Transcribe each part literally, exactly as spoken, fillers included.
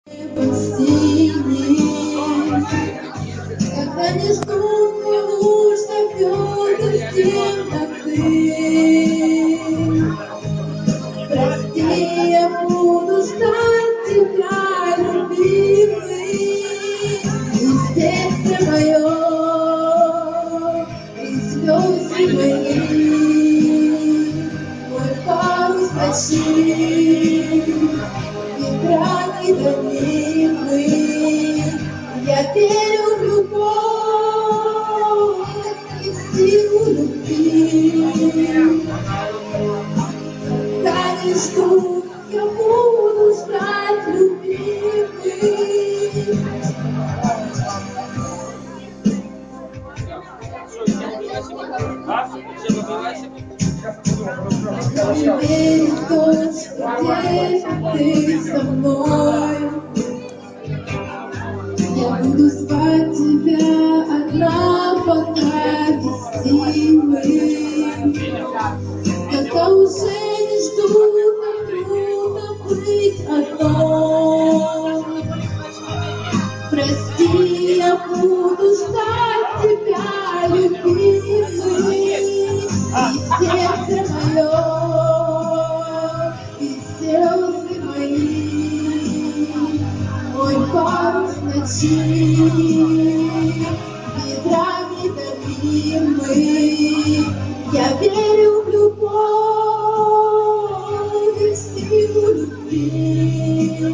Когда не ждут, не нужно твердых стен, как ты. Прости, я буду ждать тебя, любимый. И сердце мое, и слезы мои, мой парус ночи, ветра недолимый. Я верю в любовь и в силу любви. Когда не жду, я буду ждать, любимый. Не верит дождь, где ты со мной. Я буду звать тебя одна, пока без силы. Когда уже не жду, так трудно быть одной. Прости, я буду ждать тебя, любимый. И сердце мое, и слезы мои, мой парус ночи, ветра недолимый. Я верю в любовь и в силу любви.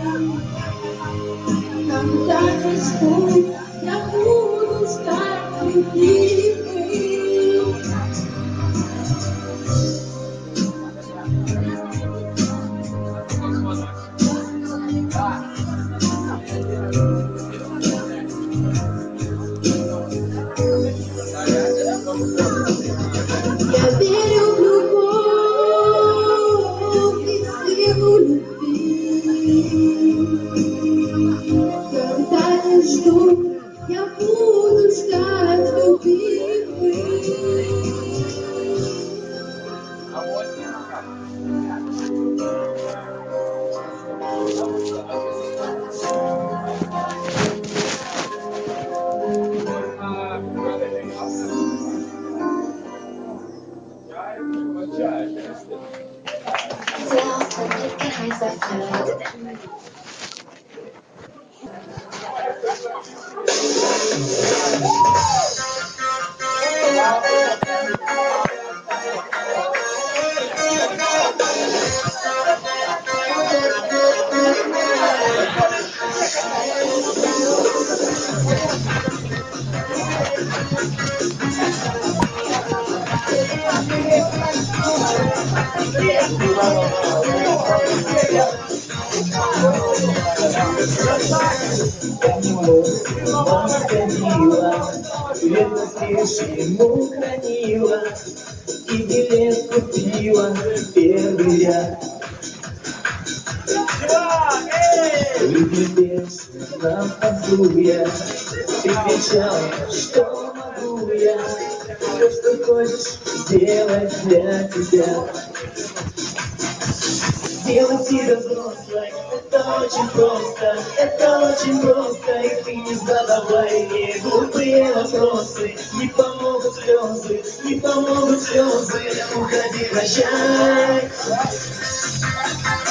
Когда не жду, я буду ждать, любимый. Я верю в любовь и силу любви. Когда не жду, я буду ждать, любимый. Ему хранила и билет купила первый ряд. Влюбилась на позу я, ты кричала, что могу я, все, что хочешь сделать для тебя. Сделать тебя взрослой, это очень просто, это очень просто, и ты не задавай мне глупые вопросы. Не помогут слезы, не помогут слезы, уходи, прощай.